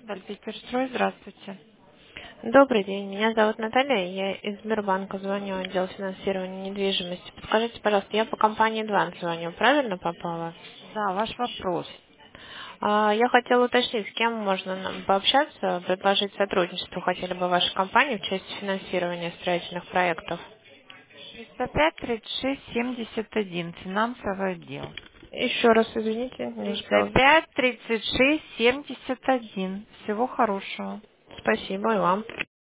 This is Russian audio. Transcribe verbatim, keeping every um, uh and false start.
Альпийстрой, здравствуйте. Добрый день, меня зовут Наталья, я из Сбербанка звоню, отдел финансирования недвижимости. Подскажите, пожалуйста, я по компании Дван звоню, правильно попала? Да, ваш вопрос. А, Я хотела уточнить, с кем можно нам пообщаться, предложить сотрудничество, хотели бы вашей компании в части финансирования строительных проектов. триста пять тридцать шесть семьдесят один. Финансовый отдел. Еще раз, извините, не триста успела. пять тридцать шесть семьдесят один. Всего хорошего. Спасибо, и вам.